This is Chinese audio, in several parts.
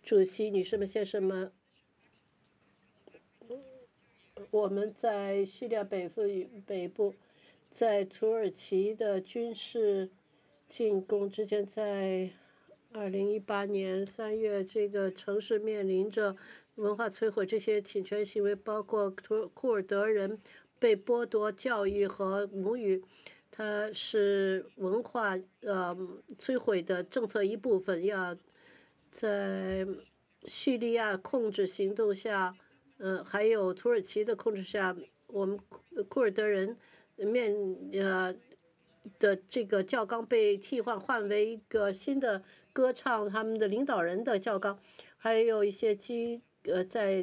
主席、女士们、先生们，我们在叙利亚北部，在土耳其的军事进攻之前，在2018年3月，这个城市面临着文化摧毁，这些侵权行为包括库尔德人被剥夺教育和母语，它是文化摧毁的政策一部分，要在叙利亚控制行动下。还有土耳其的控制下，我们库尔德人的这个教纲被换为一个新的歌唱他们的领导人的教纲，还有一些在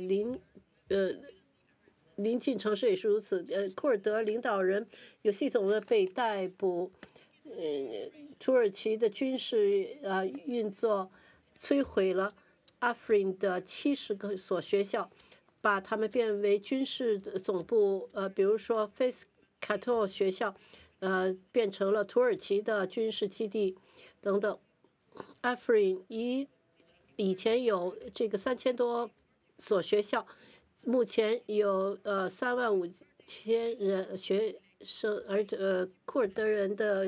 临近城市也是如此。库尔德领导人有系统的被逮捕。土耳其的军事运作摧毁了阿弗林的70所学校。把它们变为军事的总部，比如说菲斯卡托学校，变成了土耳其的军事基地，等等。阿弗林以前有这个3000多所学校，目前有35000人学生，库尔德人的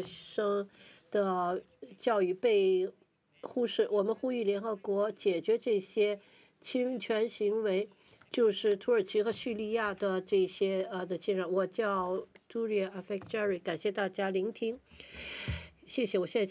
教育被忽视。我们呼吁联合国解决这些侵权行为。就是土耳其和叙利亚的这些的侵扰。我叫 Julia Afek Jerry，感谢大家聆听，谢谢。我现在。